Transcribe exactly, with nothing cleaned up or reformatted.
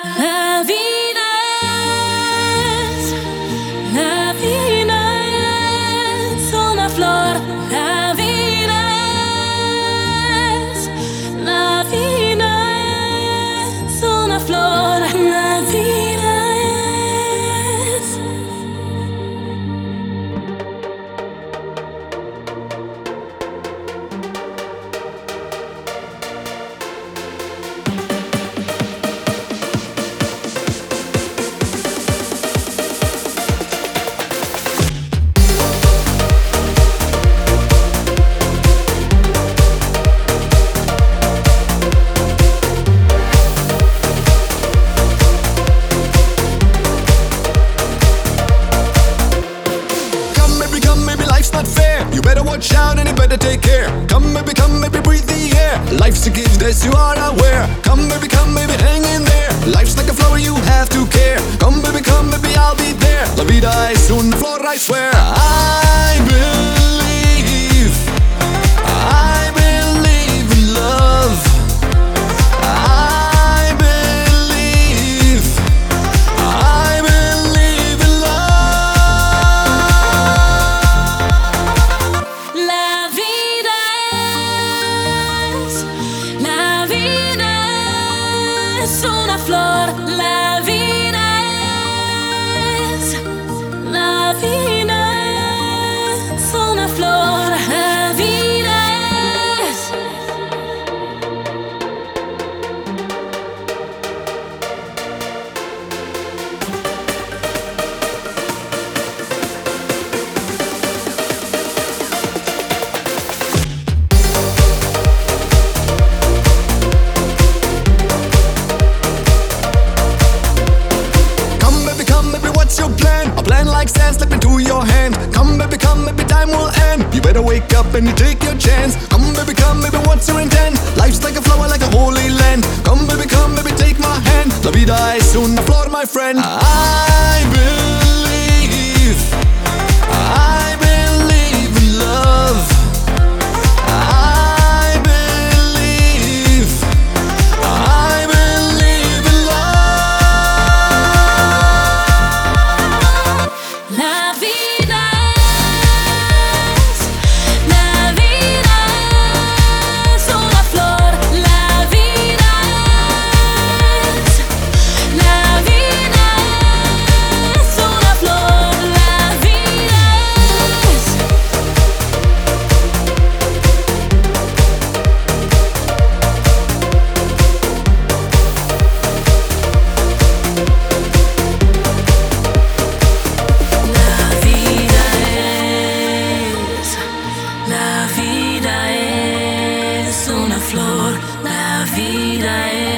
La vida es, la vida es una flor. La vida es, la vida es una flor. La vida es. You better watch out and you better take care. Come baby, come baby, breathe the air. Life's a gift as you are aware. Come baby, come baby, hang in there. Life's like a flower, you have to care. Come baby, come baby, I'll be there. La vida es una flor, I swear. I believe, I believe in love. I believe, I believe in love. La vida es, la vida es una flor. La vida es, la vida es una flor. La vida es. What's your plan? A plan like sand slip into your hand. Come baby, come baby, time will end. You better wake up and you take your chance. Come baby, come baby, what's your intent? Life's like a flower, like a holy land. Come baby, come baby, take my hand. La vida es una flor, my friend. I believe, I believe in love. I believe, I believe in love. La vida es, la vida es una flor. La vida es, la vida es una flor. La vida es. La vida es, la vida es una flor. La vida es.